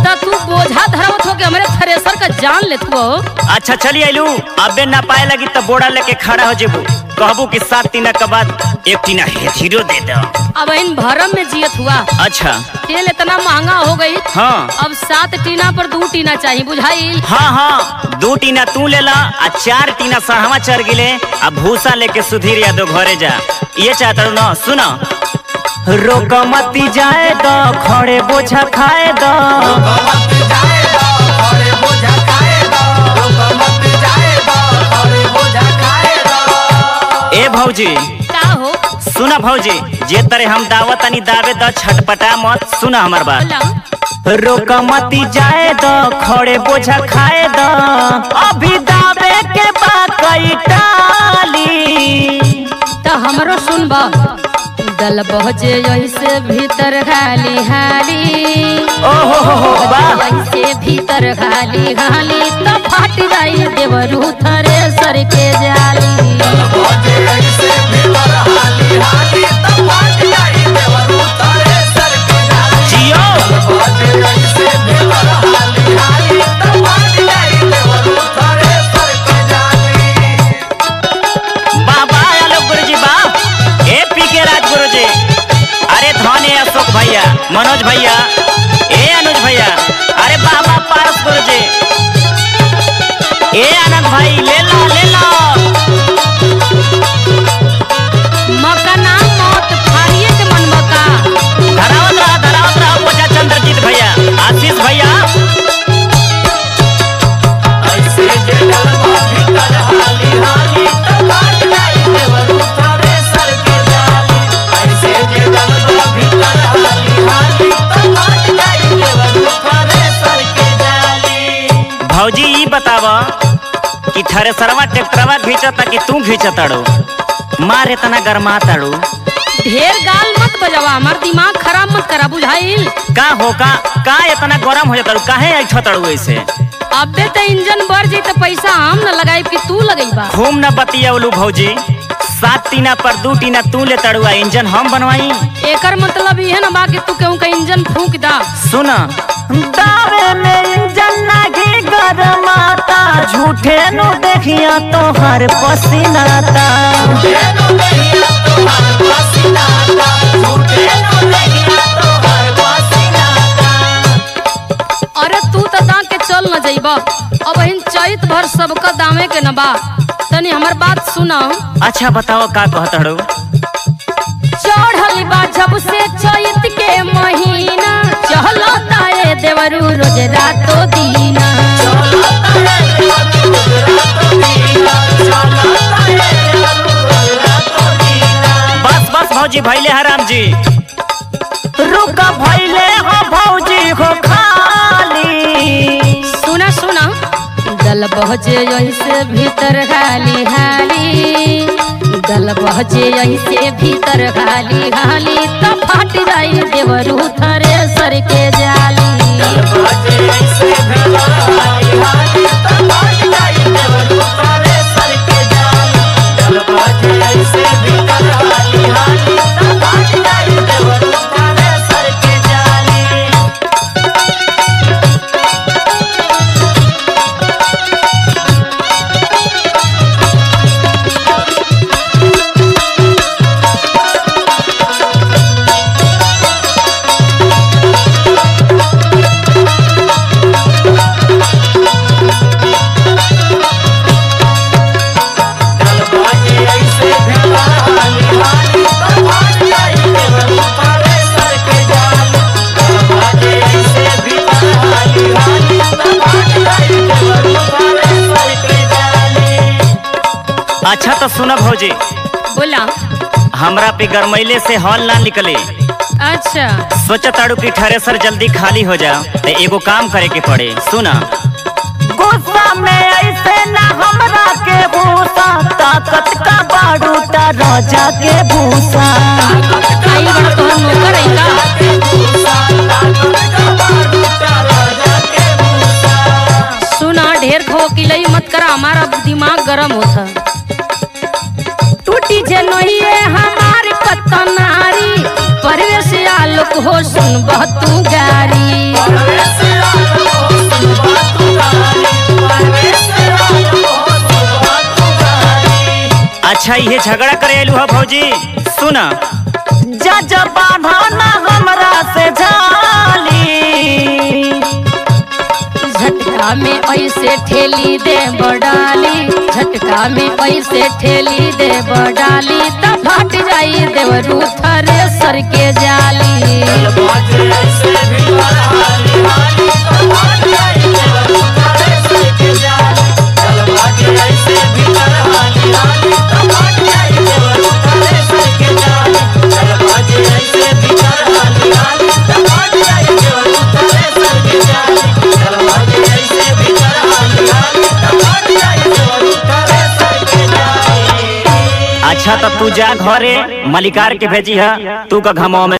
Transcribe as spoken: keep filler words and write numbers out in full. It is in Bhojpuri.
तो तू बोझा धरवत हो के हमरे थ्रेसर का जान लेत हो। अच्छा चली आइलू, अबे ना पाए लगी तब बोड़ा लेके खड़ा हो जेबू, कहबू कि सात टीना के बाद एक टीना हीरो दे दो। अब इन भरम में जियत हुआ। अच्छा तेल इतना महंगा हो गई। हाँ अब सात टीना पर दो टीना चाहिए, बुझाई। हाँ हाँ दो टीना तू ले ला आ चार टीना सहवा चढ़ गिले आ भूसा लेके सुधीर यादव घरे जा। ये चाहता हूँ ना, सुना रोक मती जाए दो खड़े बोझा खाए दो। ए भौजी का हो? सुना भौजी, जे तरे हम दावत नहीं दावे द छटपटा मत, सुना हमार बात। रोक मती जाए दो खड़े बोझा खाए दो, अभी दावे के बाकई टाली। तो हमरो सुनबा, दल बहजे ऐसे भीतर खाली हाली। ओहो हो हो वाह, ऐसे भीतर खाली खाली तो फट जाई देवरू थ्रेसर के जाली। भैया मनोज भैया, ए अनुज भैया, अरे बाबा पारस गुरु जी, ए आनंद भाई ले लो ले लो। मका नाम मौत फाड़िए के मन मका। धरावत रहा धरावत रहा बोझा चंद्रजीत भैया, आशीष भैया। भौजी ये बतावा कि थ्रेसरवा ट्रैक्टरवा घींचता कि तू घींचताड़ो? मार इतना गरमा ताड़ो। ढेर गाल मत बजावा, हमार दिमाग खराब मत करा, बुझाइल। का हो का का इतना गरम हो जाताड़ो, काहे ऐठताड़ो ऐसे? अबे तो इंजन बढ़ जाई तो पैसा हम न लगाई कि तू लगईबा। खूब न बतियावलू भौजी, सात टीना पर दो टीना तू ले तड़ुआ, इंजन हम बनवाई। एकर मतलब ये न बा कि तू केहू का इंजन फूंक दा। सुना दावे में इंजन नागी गरमाता, झूठे नु देखिया तो हर पसीनाता। अरे तू तो दा के चल न जाइबा, अब इन चैत भर सबका दामे के न बा। तनी हमर बात सुना। अच्छा बताओ का कहतड़ो? चढ़ल बा जब से चैत के महीना, चलो ताए देवरू रोज रातो दीना। बस बस भौजी भैले हराम जी, रुका भैले हो भौजी हो खाली। सुना सुना, दल बहजे ऐसे भीतर खाली हाली, दल बहजे ऐसे भीतर खाली हाली तो फट जाई देवरू थ्रेसर के जाली। अच्छा तो सुना भौजी, बोला। हमरा पे गरमैले से हॉल ना निकले। अच्छा सोचा ताड़ू की थ्रेसर जल्दी खाली हो जा, तो एगो काम करे के पड़े। सुना गुस्सा में ऐसे ना हमरा के भूसा, ताकत का बारूटा राजा के भूसा। आई बड़ा तोहर नौकर है का? सुना ढेर खो किलई मत करा, हमारा दिमाग गरम होता। टूटी जे नहिए हमार कतनारी, परवेश आलोक हो सुन तू गारी। अच्छा ये झगड़ा करे आलू है भौजी, सुना जज बांधाना हमरा से झाली, झटका में ऐसे ठेली दे बडाली, झटका में ऐसे ठेली दे बडाली, तब फट जाई देवरू थ्रेसर के जाली। अच्छा तो तू जा घरे मलिकार के भेजी है, तू का घमाओ में